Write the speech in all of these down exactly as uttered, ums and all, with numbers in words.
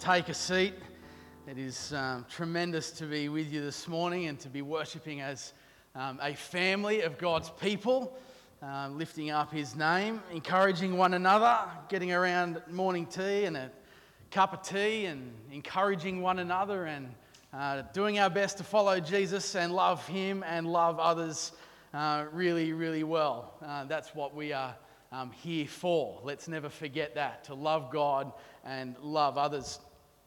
take a seat. It is um, tremendous to be with you this morning and to be worshipping as um, a family of God's people, um, lifting up His name, encouraging one another, getting around morning tea and a cup of tea and encouraging one another and uh, doing our best to follow Jesus and love Him and love others uh, really, really well. Uh, that's what we are um, here for. Let's never forget that, to love God and love others.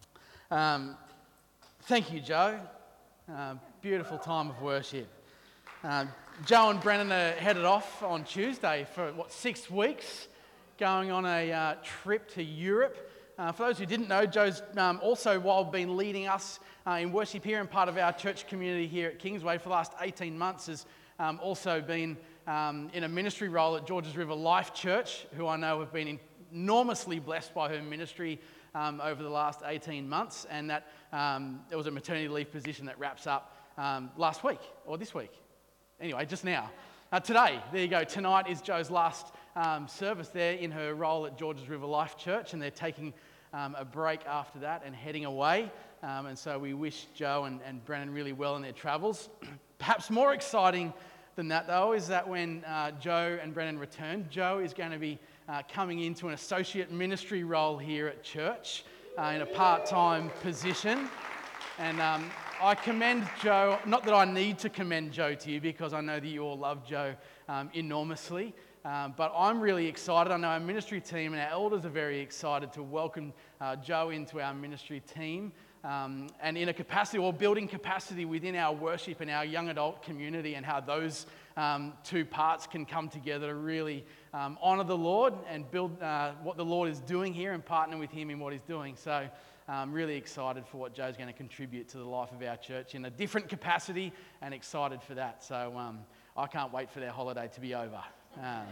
Um, thank you, Joe. Uh, beautiful time of worship. Uh, Joe and Brennan are headed off on Tuesday for, what, six weeks, going on a uh, trip to Europe. Uh, for those who didn't know, Joe's um, also, while been leading us uh, in worship here and part of our church community here at Kingsway for the last eighteen months, has um, also been um, in a ministry role at Georges River Life Church, who I know have been enormously blessed by her ministry um, over the last eighteen months, and that um, there was a maternity leave position that wraps up um, last week, or this week. Anyway, just now. Uh, today, there you go, tonight is Joe's last um, service there in her role at Georges River Life Church, and they're taking um, a break after that and heading away, um, and so we wish Joe and, and Brennan really well in their travels. Perhaps more exciting than that, though, is that when uh, Joe and Brennan return, Joe is going to be uh, coming into an associate ministry role here at church uh, in a part-time position. And um, I commend Joe, not that I need to commend Joe to you because I know that you all love Joe um, enormously, um, but I'm really excited. I know our ministry team and our elders are very excited to welcome uh, Joe into our ministry team. Um, and in a capacity, or building capacity within our worship and our young adult community, and how those um, two parts can come together to really um, honour the Lord and build uh, what the Lord is doing here and partner with Him in what He's doing. So I'm really excited for what Joe's going to contribute to the life of our church in a different capacity, and excited for that. So um, I can't wait for their holiday to be over. Um,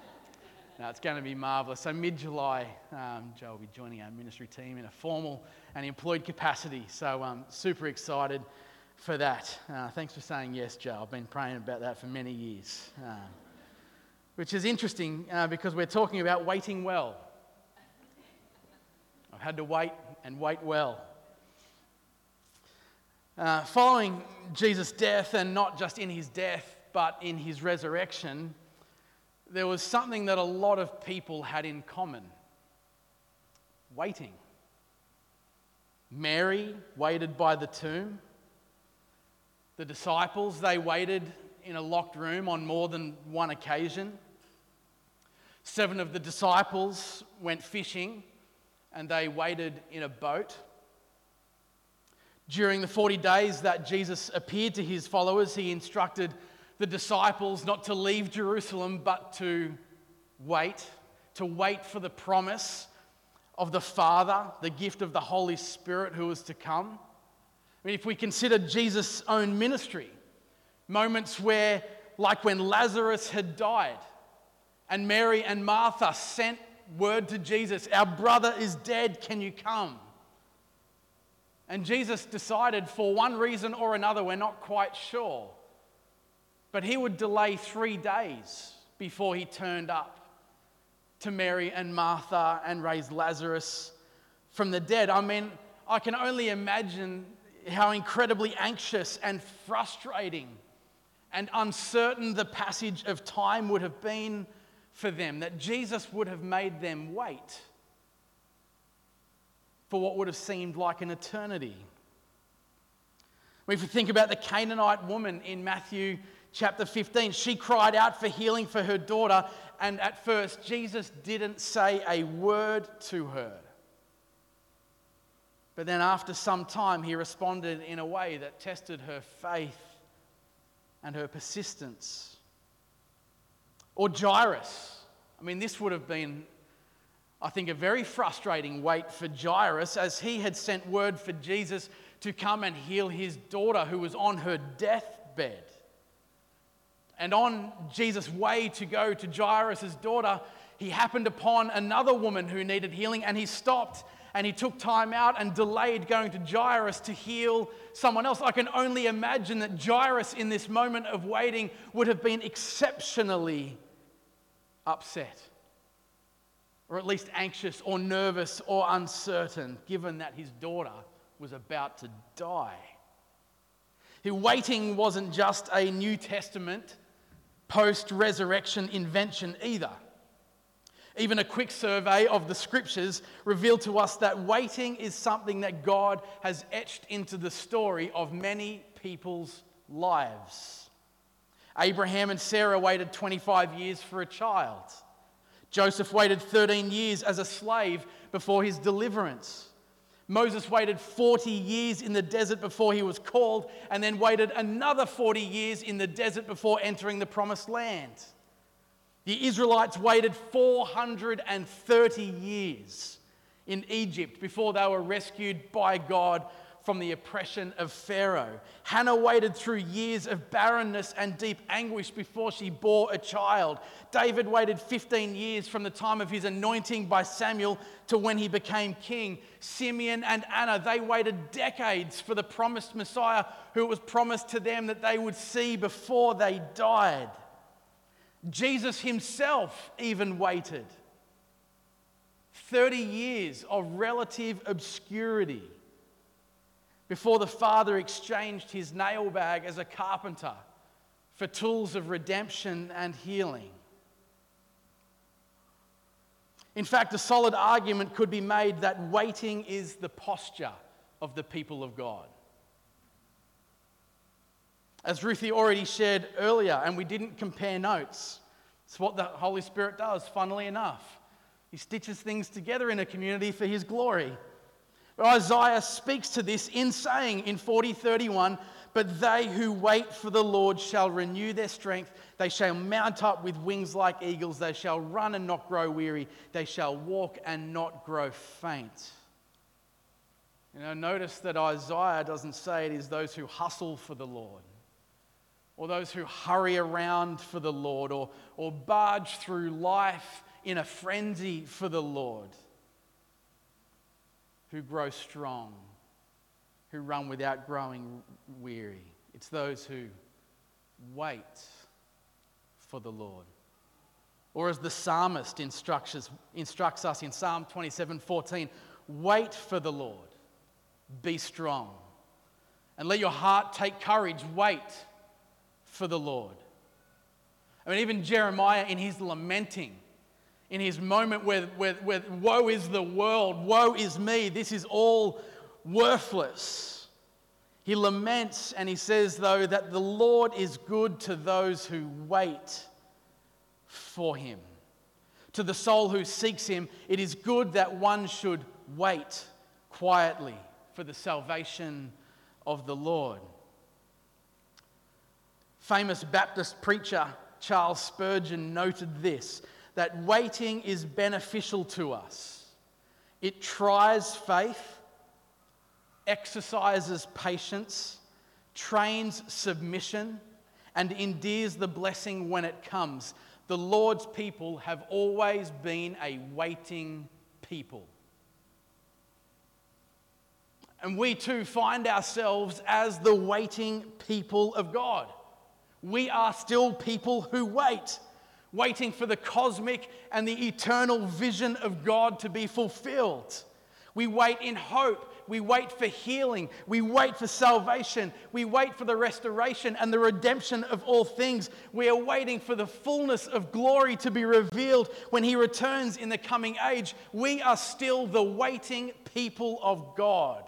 No, it's going to be marvellous. So mid-July, um, Joe will be joining our ministry team in a formal and employed capacity. So um, super excited for that. Uh, thanks for saying yes, Joe. I've been praying about that for many years. Um, which is interesting uh, because we're talking about waiting well. I've had to wait and wait well. Uh, following Jesus' death, and not just in His death, but in His resurrection, there was something that a lot of people had in common: waiting. Mary waited by the tomb. The disciples, they waited in a locked room on more than one occasion. Seven of the disciples went fishing and they waited in a boat. During the forty days that Jesus appeared to His followers, He instructed the disciples not to leave Jerusalem, but to wait, to wait for the promise of the Father, the gift of the Holy Spirit who was to come. I mean, if we consider Jesus' own ministry, moments where, like when Lazarus had died, and Mary and Martha sent word to Jesus, "Our brother is dead, can you come?" And Jesus decided, for one reason or another, we're not quite sure, but He would delay three days before He turned up to Mary and Martha and raised Lazarus from the dead. I mean, I can only imagine how incredibly anxious and frustrating and uncertain the passage of time would have been for them, that Jesus would have made them wait for what would have seemed like an eternity. If you think about the Canaanite woman in Matthew chapter fifteen, she cried out for healing for her daughter, and at first Jesus didn't say a word to her. But then after some time, He responded in a way that tested her faith and her persistence. Or Jairus. I mean, this would have been, I think, a very frustrating wait for Jairus, as he had sent word for Jesus to come and heal his daughter who was on her deathbed. And on Jesus' way to go to Jairus' daughter, He happened upon another woman who needed healing, and He stopped and He took time out and delayed going to Jairus to heal someone else. I can only imagine that Jairus, in this moment of waiting, would have been exceptionally upset. or at least anxious or nervous or uncertain, given that his daughter was about to die. His waiting wasn't just a New Testament post-resurrection invention either. Even a quick survey of the scriptures revealed to us that waiting is something that God has etched into the story of many people's lives. Abraham and Sarah waited twenty-five years for a child. Joseph waited thirteen years as a slave before his deliverance. Moses waited forty years in the desert before he was called, and then waited another forty years in the desert before entering the promised land. The Israelites waited four hundred thirty years in Egypt before they were rescued by God from the oppression of Pharaoh. Hannah waited through years of barrenness and deep anguish before she bore a child. David waited fifteen years from the time of his anointing by Samuel to when he became king. Simeon and Anna, they waited decades for the promised Messiah who it was promised to them that they would see before they died. Jesus himself even waited. thirty years of relative obscurity before the Father exchanged his nail bag as a carpenter for tools of redemption and healing. In fact, a solid argument could be made that waiting is the posture of the people of God. As Ruthie already shared earlier, and we didn't compare notes, it's what the Holy Spirit does, funnily enough. He stitches things together in a community for his glory. But Isaiah speaks to this in saying in forty thirty-one, "But they who wait for the Lord shall renew their strength. They shall mount up with wings like eagles. They shall run and not grow weary. They shall walk and not grow faint." You know, notice that Isaiah doesn't say it is those who hustle for the Lord, or those who hurry around for the Lord, or, or barge through life in a frenzy for the Lord, who grow strong, who run without growing weary. It's those who wait for the Lord. Or as the psalmist instructs us, instructs us in Psalm twenty-seven fourteen, "Wait for the Lord, be strong, and let your heart take courage. Wait for the Lord." I mean, even Jeremiah in his lamenting, in his moment where, where, where woe is the world, woe is me, this is all worthless. He laments and he says, though, that the Lord is good to those who wait for him. To the soul who seeks him, it is good that one should wait quietly for the salvation of the Lord. Famous Baptist preacher Charles Spurgeon noted this, that waiting is beneficial to us. It tries faith, exercises patience, trains submission, and endears the blessing when it comes. The Lord's people have always been a waiting people. And we too find ourselves as the waiting people of God. We are still people who wait, waiting for the cosmic and the eternal vision of God to be fulfilled. We wait in hope. We wait for healing. We wait for salvation. We wait for the restoration and the redemption of all things. We are waiting for the fullness of glory to be revealed when he returns in the coming age. We are still the waiting people of God.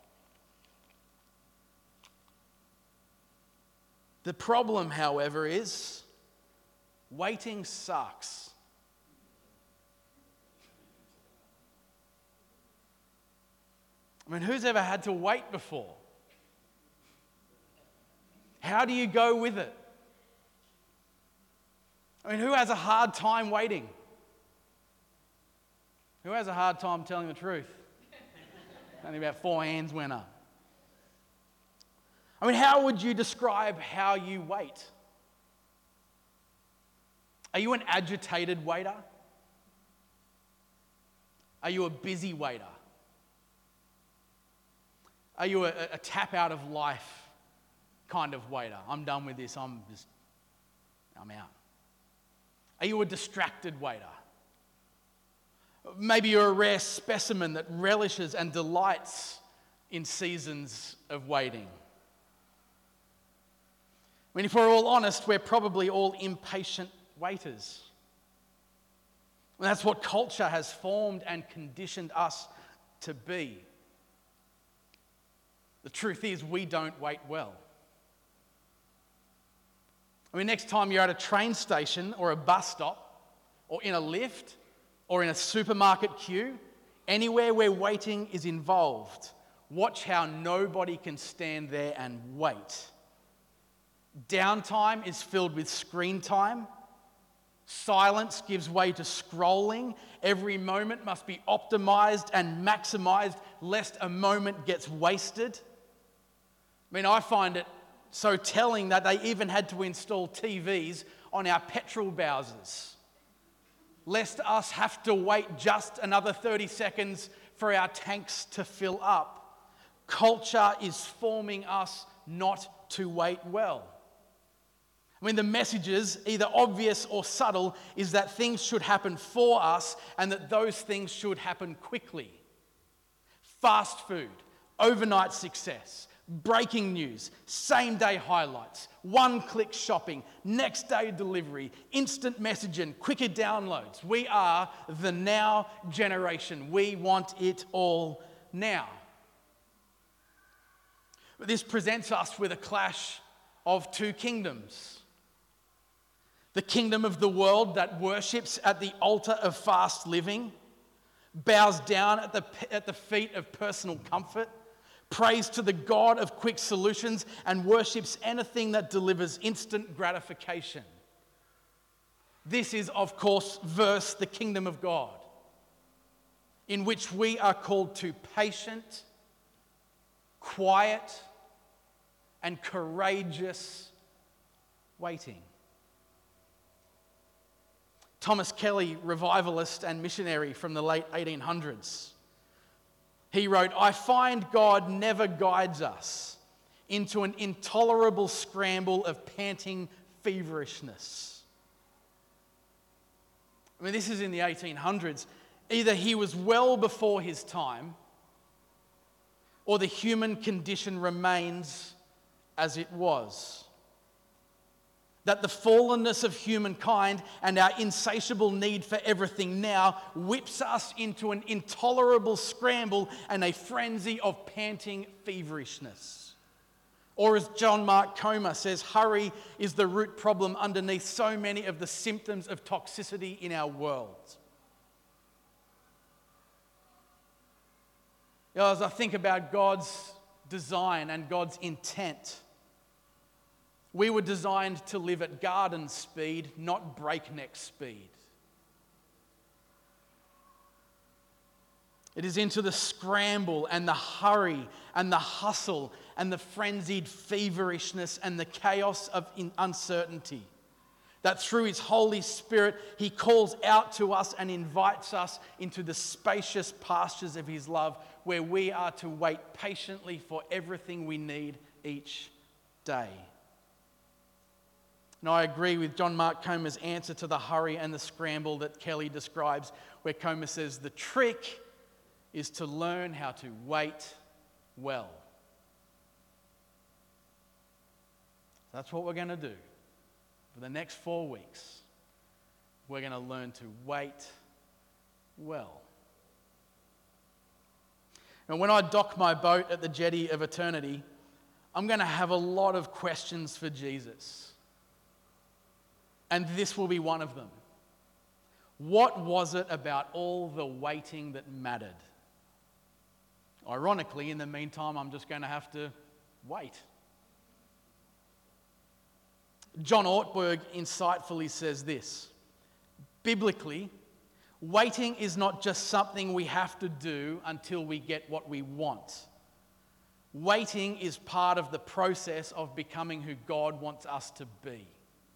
The problem, however, is waiting sucks. I mean, who's ever had to wait before? How do you go with it? I mean, who has a hard time waiting? Who has a hard time telling the truth? Only about four hands went up. I mean, how would you describe how you wait? Are you an agitated waiter? Are you a busy waiter? Are you a, a tap out of life kind of waiter? I'm done with this, I'm just, I'm out. Are you a distracted waiter? Maybe you're a rare specimen that relishes and delights in seasons of waiting. I mean, if we're all honest, we're probably all impatient waiters. And that's what culture has formed and conditioned us to be. The truth is, we don't wait well. I mean, next time you're at a train station or a bus stop or in a lift or in a supermarket queue, anywhere where waiting is involved, watch how nobody can stand there and wait. Downtime is filled with screen time. Silence gives way to scrolling. Every moment must be optimized and maximized lest a moment gets wasted. I mean, I find it so telling that they even had to install T Vs on our petrol bowsers, lest us have to wait just another thirty seconds for our tanks to fill up. Culture is forming us not to wait well. I mean, the messages, either obvious or subtle, is that things should happen for us and that those things should happen quickly. Fast food, overnight success, breaking news, same-day highlights, one-click shopping, next-day delivery, instant messaging, quicker downloads. We are the now generation. We want it all now. But this presents us with a clash of two kingdoms. The kingdom of the world that worships at the altar of fast living, bows down at the, at the feet of personal comfort, prays to the God of quick solutions, and worships anything that delivers instant gratification. This is, of course, verse the kingdom of God, in which we are called to patient, quiet, and courageous waiting. Thomas Kelly, revivalist and missionary from the late eighteen hundreds, he wrote, "I find God never guides us into an intolerable scramble of panting feverishness." I mean, this is in the eighteen hundreds. Either he was well before his time, or the human condition remains as it was. That the fallenness of humankind and our insatiable need for everything now whips us into an intolerable scramble and a frenzy of panting feverishness. Or as John Mark Comer says, hurry is the root problem underneath so many of the symptoms of toxicity in our world. You know, as I think about God's design and God's intent, we were designed to live at garden speed, not breakneck speed. It is into the scramble and the hurry and the hustle and the frenzied feverishness and the chaos of uncertainty that through His Holy Spirit, He calls out to us and invites us into the spacious pastures of His love, where we are to wait patiently for everything we need each day. And I agree with John Mark Comer's answer to the hurry and the scramble that Kelly describes, where Comer says the trick is to learn how to wait well. That's what we're going to do. For the next four weeks, we're going to learn to wait well. And when I dock my boat at the jetty of eternity, I'm going to have a lot of questions for Jesus. And this will be one of them. What was it about all the waiting that mattered? Ironically, in the meantime, I'm just going to have to wait. John Ortberg insightfully says this: biblically, waiting is not just something we have to do until we get what we want. Waiting is part of the process of becoming who God wants us to be.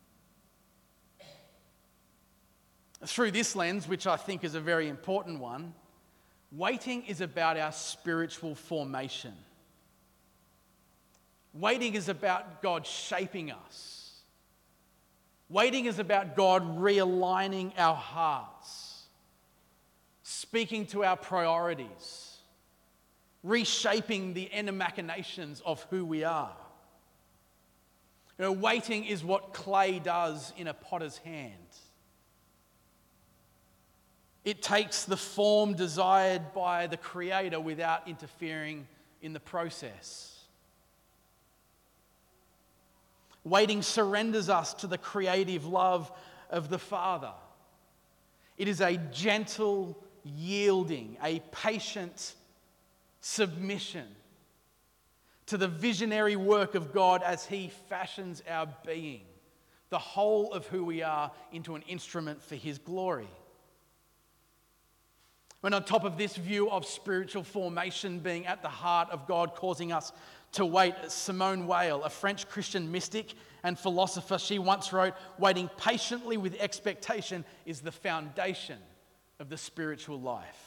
Through this lens, which I think is a very important one, waiting is about our spiritual formation. Waiting is about God shaping us. Waiting is about God realigning our hearts speaking to our priorities, reshaping the inner machinations of who we are. You know, waiting is what clay does in a potter's hand. It takes the form desired by the Creator without interfering in the process. Waiting surrenders us to the creative love of the Father. It is a gentle yielding, a patient submission to the visionary work of God as He fashions our being, the whole of who we are, into an instrument for His glory. And on top of this view of spiritual formation being at the heart of God causing us to wait, Simone Weil, a French Christian mystic and philosopher, she once wrote, "Waiting patiently with expectation is the foundation of the spiritual life."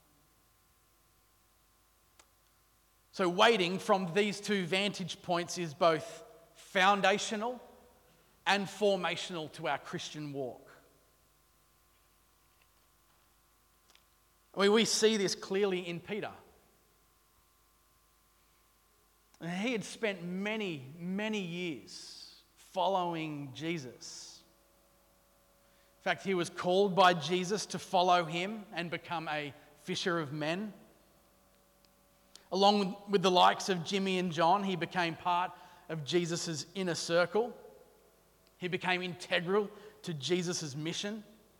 So waiting from these two vantage points is both foundational and formational to our Christian walk. I mean, we see this clearly in Peter. And he had spent many, many years following Jesus. In fact, he was called by Jesus to follow him and become a fisher of men. Along with the likes of Jimmy and John, he became part of Jesus' inner circle. He became integral to Jesus' mission.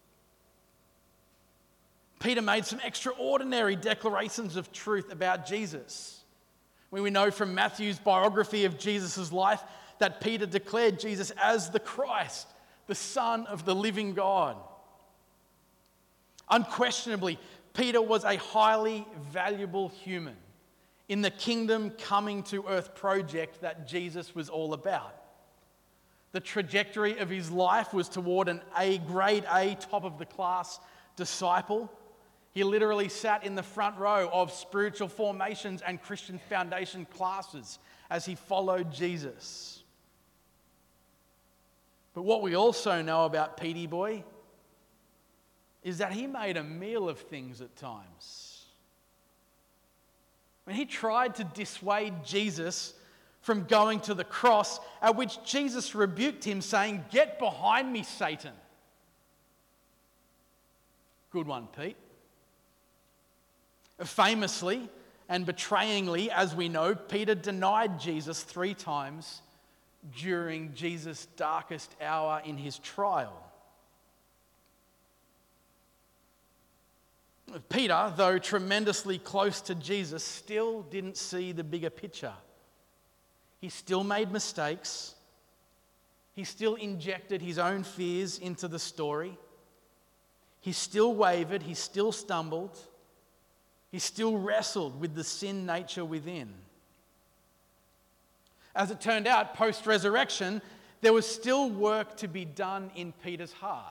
Peter made some extraordinary declarations of truth about Jesus. When we know from Matthew's biography of Jesus' life that Peter declared Jesus as the Christ, the Son of the living God. Unquestionably, Peter was a highly valuable human in the kingdom coming to earth project that Jesus was all about. The trajectory of his life was toward an A, grade A, top of the class disciple. He literally sat in the front row of spiritual formations and Christian foundation classes as he followed Jesus. But what we also know about Petey Boy is that he made a meal of things at times. When he tried to dissuade Jesus from going to the cross, at which Jesus rebuked him, saying, "Get behind me, Satan." Good one, Pete. Famously and betrayingly, as we know, Peter denied Jesus three times during Jesus' darkest hour in his trial. Peter, though tremendously close to Jesus, still didn't see the bigger picture. He still made mistakes. He still injected his own fears into the story. He still wavered. He still stumbled. He still wrestled with the sin nature within. As it turned out, post-resurrection, there was still work to be done in Peter's heart.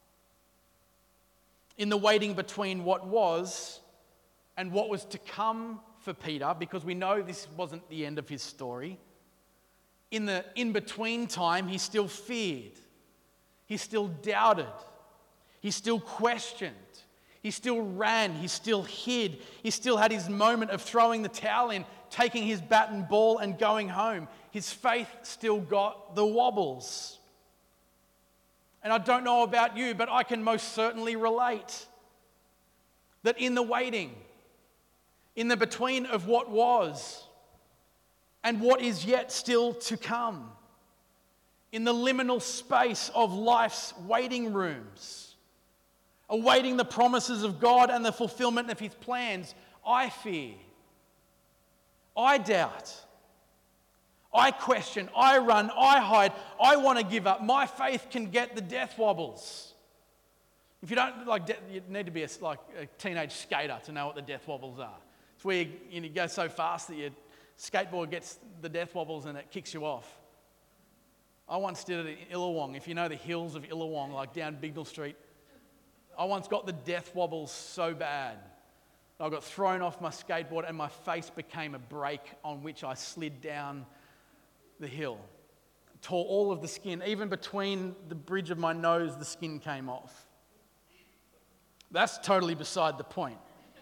In the waiting between what was and what was to come for Peter, because we know this wasn't the end of his story. In the in-between time, he still feared. He still doubted. He still questioned. He still ran. He still hid. He still had his moment of throwing the towel in, taking his bat and ball and going home. His faith still got the wobbles. And I don't know about you, but I can most certainly relate that in the waiting, in the between of what was and what is yet still to come, in the liminal space of life's waiting rooms, awaiting the promises of God and the fulfillment of His plans, I fear, I doubt, I question, I run, I hide, I want to give up. My faith can get the death wobbles. If you don't, like, you need to be a, like a teenage skater to know what the death wobbles are. It's where you, you go so fast that your skateboard gets the death wobbles and it kicks you off. I once did it in Illawong. If you know the hills of Illawong, like down Bignell Street, I once got the death wobbles so bad. I got thrown off my skateboard and my face became a break on which I slid down the hill. Tore all of the skin, even between the bridge of my nose, the skin came off. That's totally beside the point.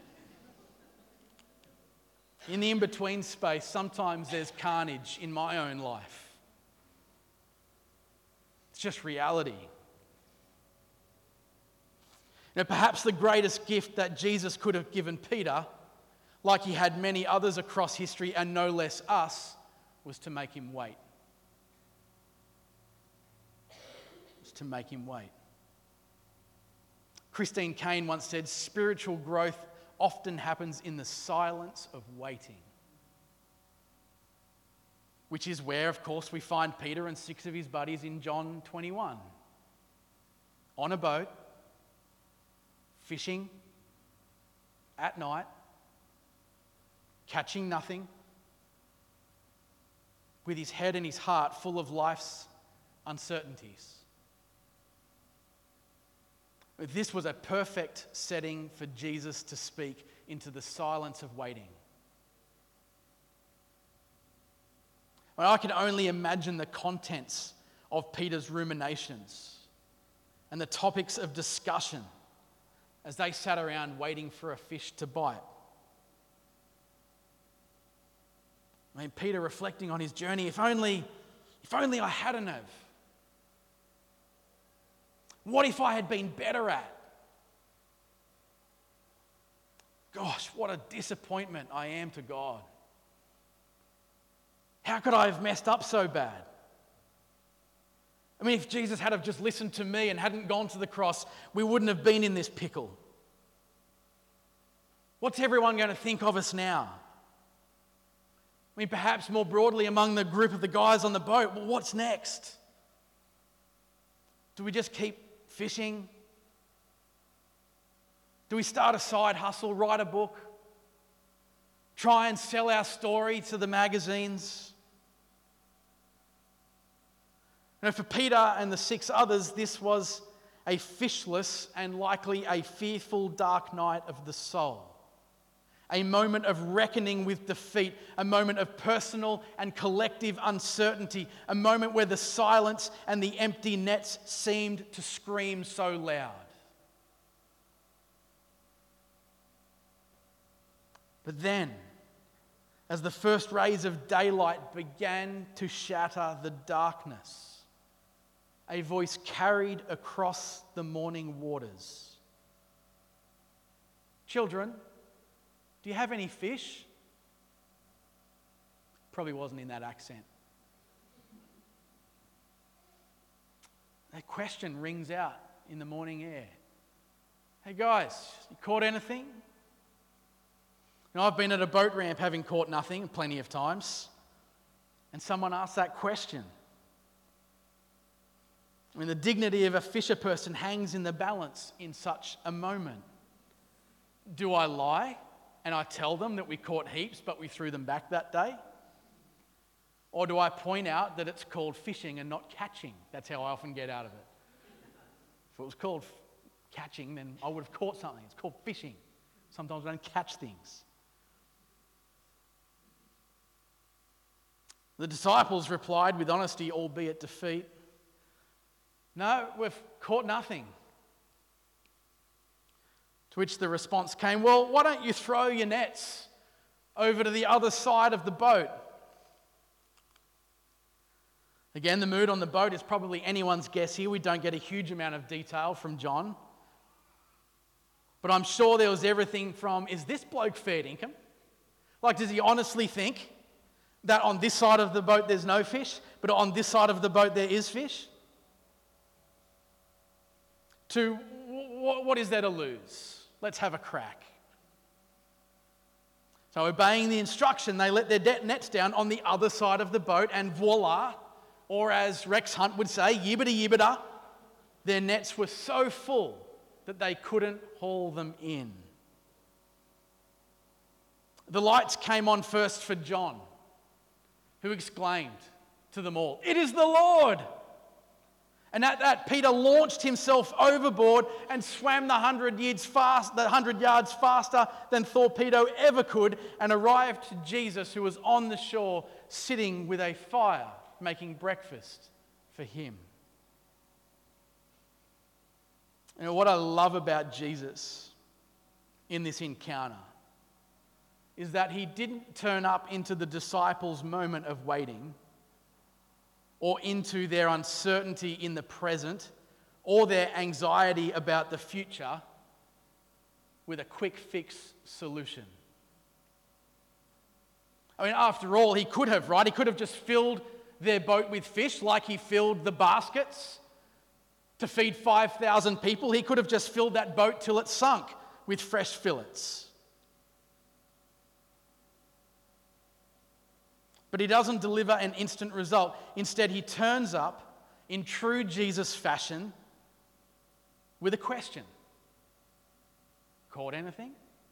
In the in-between space, sometimes there's carnage in my own life. It's just reality. Now, perhaps the greatest gift that Jesus could have given Peter, like he had many others across history and no less us, was to make him wait. Was to make him wait. Christine Caine once said, spiritual growth often happens in the silence of waiting. Which is where, of course, we find Peter and six of his buddies in John twenty-one. On a boat, fishing, at night, catching nothing, with his head and his heart full of life's uncertainties. This was a perfect setting for Jesus to speak into the silence of waiting. Well, I can only imagine the contents of Peter's ruminations and the topics of discussion as they sat around waiting for a fish to bite. I mean, Peter reflecting on his journey, if only, if only I hadn't have. What if I had been better at? Gosh, what a disappointment I am to God. How could I have messed up so bad? I mean, if Jesus had have just listened to me and hadn't gone to the cross, we wouldn't have been in this pickle. What's everyone going to think of us now? I mean, perhaps more broadly among the group of the guys on the boat, well, what's next? Do we just keep fishing? Do we start a side hustle, write a book, try and sell our story to the magazines? You know, for Peter and the six others, this was a fishless and likely a fearful dark night of the soul. A moment of reckoning with defeat, a moment of personal and collective uncertainty, a moment where the silence and the empty nets seemed to scream so loud. But then, as the first rays of daylight began to shatter the darkness, a voice carried across the morning waters. Children, do you have any fish? Probably wasn't in that accent. That question rings out in the morning air. Hey guys, you caught anything? You know, I've been at a boat ramp having caught nothing plenty of times, and someone asked that question. I mean, the dignity of a fisher person hangs in the balance in such a moment. Do I lie and I tell them that we caught heaps but we threw them back that day? Or do I point out that it's called fishing and not catching? That's how I often get out of it. If it was called f- catching, then I would have caught something. It's called fishing. Sometimes I don't catch things. The disciples replied with honesty, albeit defeat, "No, we've caught nothing." To which the response came, "Well, why don't you throw your nets over to the other side of the boat?" Again, the mood on the boat is probably anyone's guess here. We don't get a huge amount of detail from John. But I'm sure there was everything from, is this bloke fair dinkum? Like, does he honestly think that on this side of the boat there's no fish, but on this side of the boat there is fish? To, what is there to lose? Let's have a crack. So obeying the instruction, they let their nets down on the other side of the boat, and voila, or as Rex Hunt would say, yibbida yibbida, their nets were so full that they couldn't haul them in. The lights came on first for John, who exclaimed to them all, "It is the Lord!" And at that, Peter launched himself overboard and swam the hundred yards fast, the hundred yards faster than Torpedo ever could, and arrived to Jesus, who was on the shore, sitting with a fire, making breakfast for him. You know, what I love about Jesus in this encounter is that he didn't turn up into the disciples' moment of waiting or into their uncertainty in the present or their anxiety about the future with a quick fix solution. I mean, after all, he could have, right? He could have just filled their boat with fish like he filled the baskets to feed five thousand people. He could have just filled that boat till it sunk with fresh fillets. But he doesn't deliver an instant result. Instead, he turns up in true Jesus fashion with a question. Caught anything?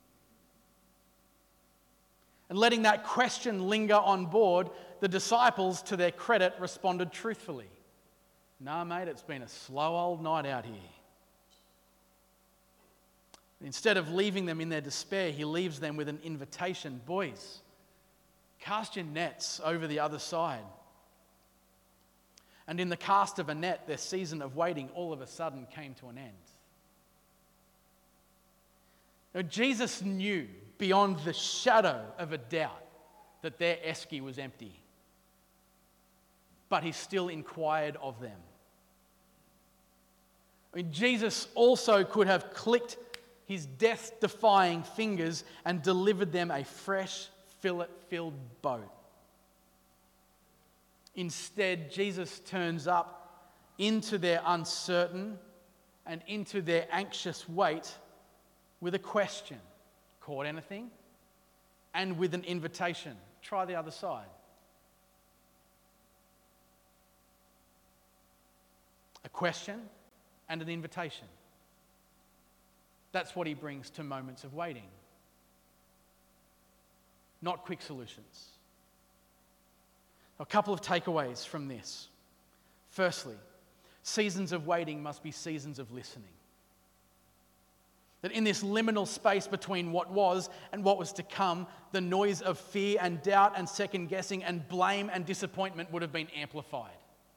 And letting that question linger on board, the disciples, to their credit, responded truthfully. Nah, mate, it's been a slow old night out here. Instead of leaving them in their despair, he leaves them with an invitation. Boys, cast your nets over the other side. And in the cast of a net, their season of waiting all of a sudden came to an end. Now, Jesus knew beyond the shadow of a doubt that their esky was empty. But he still inquired of them. I mean, Jesus also could have clicked his death-defying fingers and delivered them a fresh, fillet-filled boat. Instead, Jesus turns up into their uncertain and into their anxious wait with a question. Caught anything? And with an invitation. Try the other side. A question and an invitation. That's what he brings to moments of waiting. Not quick solutions. A couple of takeaways from this. Firstly, seasons of waiting must be seasons of listening. That in this liminal space between what was and what was to come, the noise of fear and doubt and second guessing and blame and disappointment would have been amplified.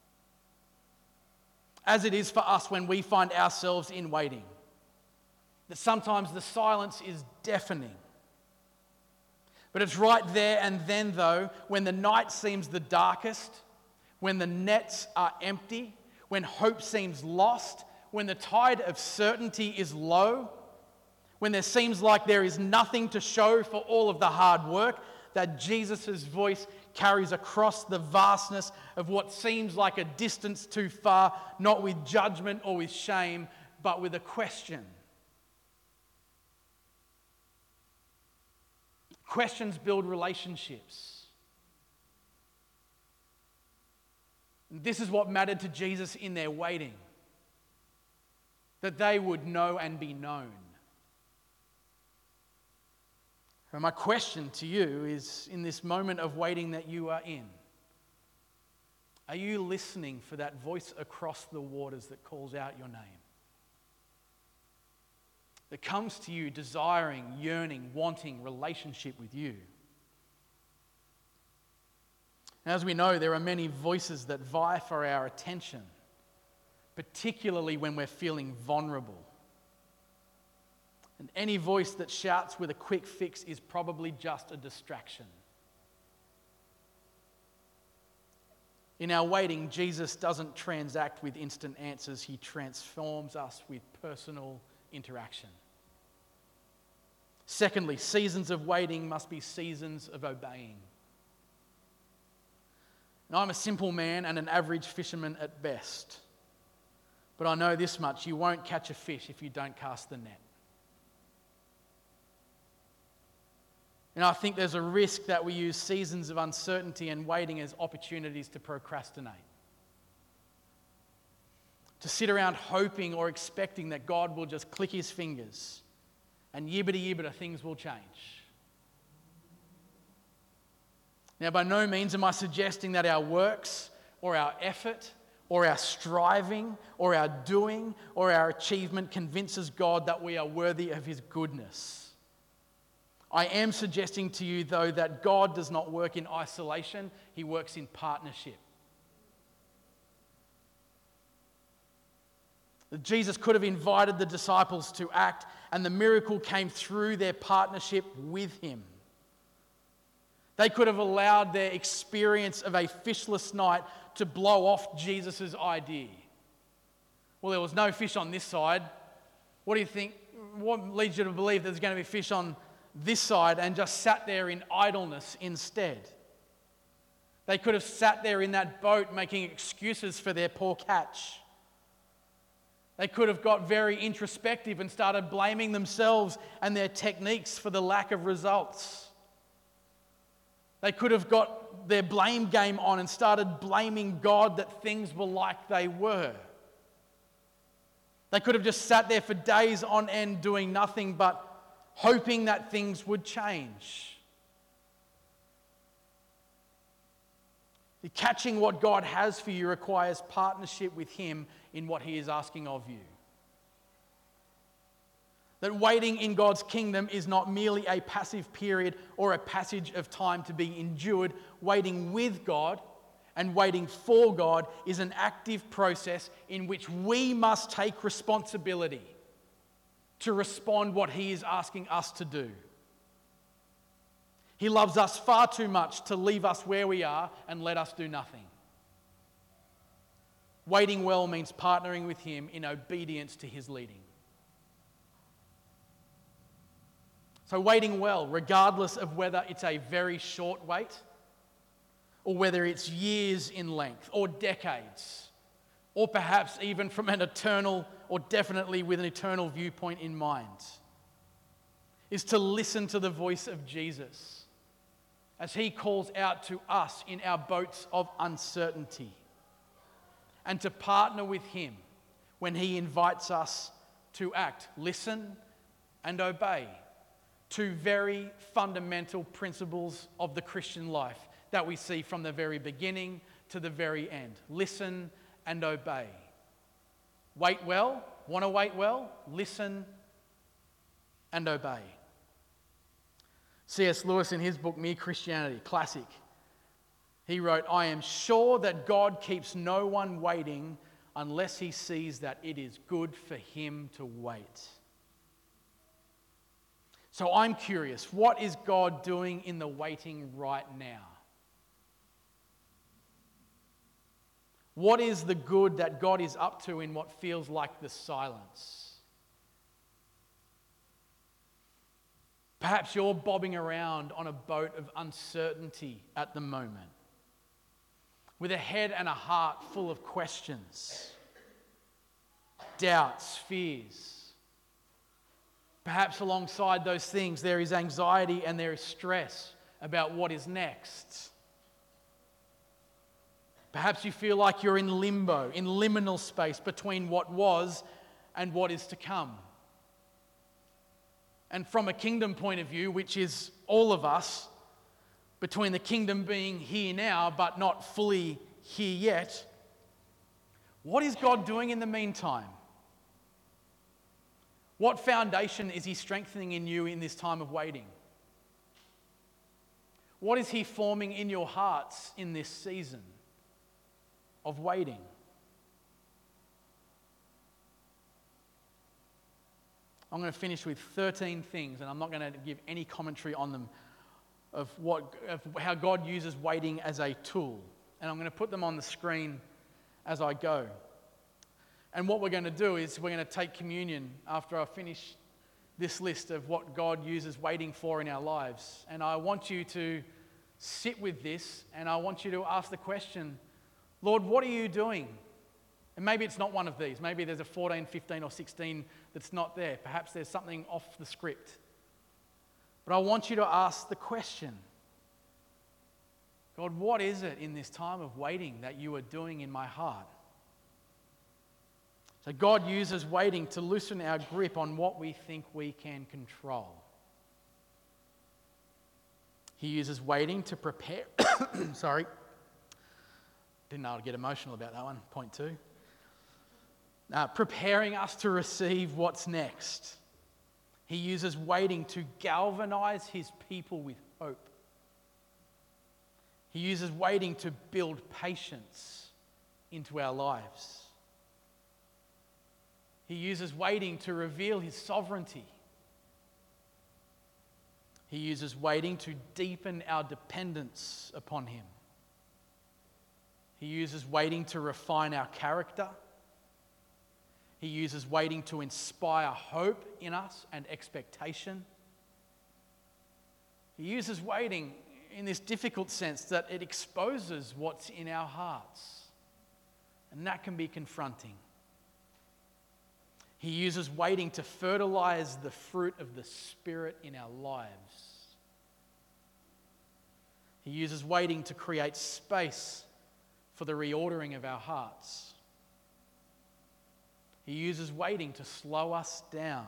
As it is for us when we find ourselves in waiting. That sometimes the silence is deafening. But it's right there and then, though, when the night seems the darkest, when the nets are empty, when hope seems lost, when the tide of certainty is low, when there seems like there is nothing to show for all of the hard work, that Jesus' voice carries across the vastness of what seems like a distance too far, not with judgment or with shame, but with a question. Questions build relationships. And this is what mattered to Jesus in their waiting. That they would know and be known. And my question to you is, in this moment of waiting that you are in, are you listening for that voice across the waters that calls out your name? That comes to you desiring, yearning, wanting relationship with you. And as we know, there are many voices that vie for our attention, particularly when we're feeling vulnerable. And any voice that shouts with a quick fix is probably just a distraction. In our waiting, Jesus doesn't transact with instant answers. He transforms us with personal interaction. Secondly, seasons of waiting must be seasons of obeying. And I'm a simple man and an average fisherman at best. But I know this much, you won't catch a fish if you don't cast the net. And I think there's a risk that we use seasons of uncertainty and waiting as opportunities to procrastinate. To sit around hoping or expecting that God will just click his fingers and yibbity yibbita things will change. Now, by no means am I suggesting that our works or our effort or our striving or our doing or our achievement convinces God that we are worthy of his goodness. I am suggesting to you, though, that God does not work in isolation. He works in partnership. That Jesus could have invited the disciples to act, and the miracle came through their partnership with him. They could have allowed their experience of a fishless night to blow off Jesus' idea. Well, there was no fish on this side. What do you think? What leads you to believe there's going to be fish on this side, and just sat there in idleness instead? They could have sat there in that boat making excuses for their poor catch. They could have got very introspective and started blaming themselves and their techniques for the lack of results. They could have got their blame game on and started blaming God that things were like they were. They could have just sat there for days on end doing nothing but hoping that things would change. Catching what God has for you requires partnership with him in what he is asking of you. That waiting in God's kingdom is not merely a passive period or a passage of time to be endured. Waiting with God and waiting for God is an active process in which we must take responsibility to respond what he is asking us to do. He loves us far too much to leave us where we are and let us do nothing. Waiting well means partnering with him in obedience to his leading. So waiting well, regardless of whether it's a very short wait or whether it's years in length or decades, or perhaps even from an eternal or definitely with an eternal viewpoint in mind, is to listen to the voice of Jesus as he calls out to us in our boats of uncertainty, and to partner with him when he invites us to act. Listen and obey. Two very fundamental principles of the Christian life that we see from the very beginning to the very end. Listen and obey. Wait well. Want to wait well? Listen and obey. C S Lewis, in his book Mere Christianity, classic, he wrote, "I am sure that God keeps no one waiting unless he sees that it is good for him to wait." So I'm curious, what is God doing in the waiting right now? What is the good that God is up to in what feels like the silence? Perhaps you're bobbing around on a boat of uncertainty at the moment, with a head and a heart full of questions, doubts, fears. Perhaps alongside those things there is anxiety and there is stress about what is next. Perhaps you feel like you're in limbo, in liminal space between what was and what is to come. And from a kingdom point of view, which is all of us, between the kingdom being here now but not fully here yet, what is God doing in the meantime? What foundation is he strengthening in you in this time of waiting? What is he forming in your hearts in this season of waiting? I'm going to finish with thirteen things, and I'm not going to give any commentary on them, of what of how God uses waiting as a tool. And I'm going to put them on the screen as I go. And what we're going to do is we're going to take communion after I finish this list of what God uses waiting for in our lives. And I want you to sit with this, and I want you to ask the question, Lord, what are you doing? And maybe it's not one of these. Maybe there's a fourteen, fifteen, or sixteen that's not there. Perhaps there's something off the script. But I want you to ask the question, God, what is it in this time of waiting that you are doing in my heart? So God uses waiting to loosen our grip on what we think we can control. He uses waiting to prepare. Sorry. Didn't know I'd get emotional about that one. Point two. Uh, preparing us to receive what's next. He uses waiting to galvanize his people with hope. He uses waiting to build patience into our lives. He uses waiting to reveal his sovereignty. He uses waiting to deepen our dependence upon him. He uses waiting to refine our character. He uses waiting to inspire hope in us and expectation. He uses waiting in this difficult sense that it exposes what's in our hearts, and that can be confronting. He uses waiting to fertilize the fruit of the Spirit in our lives. He uses waiting to create space for the reordering of our hearts. He uses waiting to slow us down.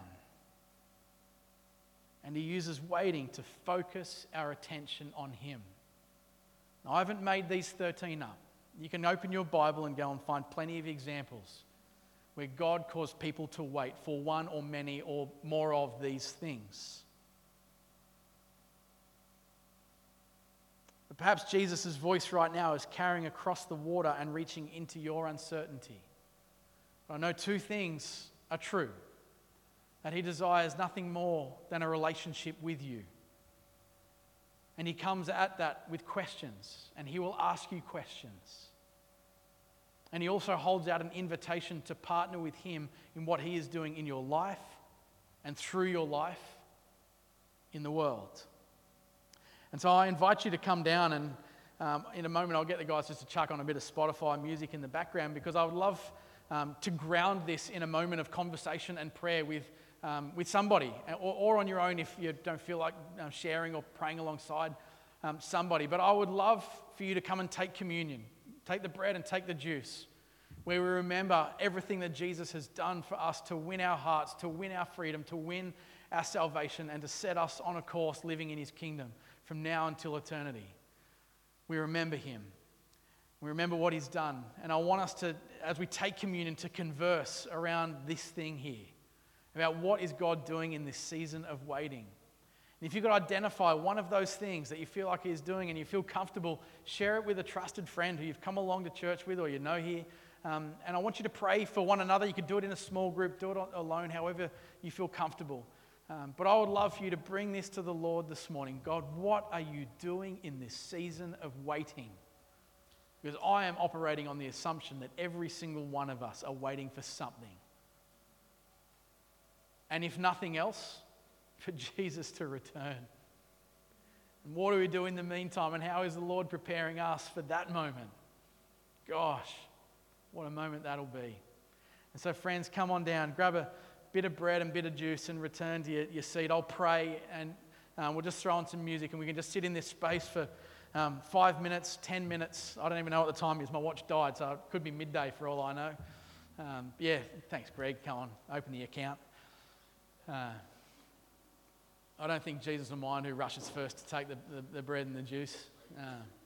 And he uses waiting to focus our attention on him. Now, I haven't made these thirteen up. You can open your Bible and go and find plenty of examples where God caused people to wait for one or many or more of these things. But perhaps Jesus' voice right now is carrying across the water and reaching into your uncertainty. But I know two things are true. That he desires nothing more than a relationship with you. And he comes at that with questions, and he will ask you questions. And he also holds out an invitation to partner with him in what he is doing in your life and through your life in the world. And so I invite you to come down, and um, in a moment I'll get the guys just to chuck on a bit of Spotify music in the background, because I would love um, to ground this in a moment of conversation and prayer with Um, with somebody, or, or on your own if you don't feel like um, sharing or praying alongside um, somebody. But I would love for you to come and take communion, take the bread and take the juice, where we remember everything that Jesus has done for us to win our hearts, to win our freedom, to win our salvation, and to set us on a course living in his kingdom from now until eternity. We remember him. We remember what he's done. And I want us to, as we take communion, to converse around this thing here, about what is God doing in this season of waiting. And if you could identify one of those things that you feel like he's doing and you feel comfortable, share it with a trusted friend who you've come along to church with or you know here. Um, and I want you to pray for one another. You could do it in a small group, do it alone, however you feel comfortable. Um, but I would love for you to bring this to the Lord this morning. God, what are you doing in this season of waiting? Because I am operating on the assumption that every single one of us are waiting for something. And if nothing else, for Jesus to return. And what do we do in the meantime? And how is the Lord preparing us for that moment? Gosh, what a moment that'll be. And so friends, come on down, grab a bit of bread and bit of juice and return to your, your seat. I'll pray, and um, we'll just throw on some music, and we can just sit in this space for um, five minutes, ten minutes. I don't even know what the time is. My watch died, so it could be midday for all I know. Um, yeah, thanks, Greg. Come on, open the account. Uh, I don't think Jesus will mind who rushes first to take the, the, the bread and the juice. Uh,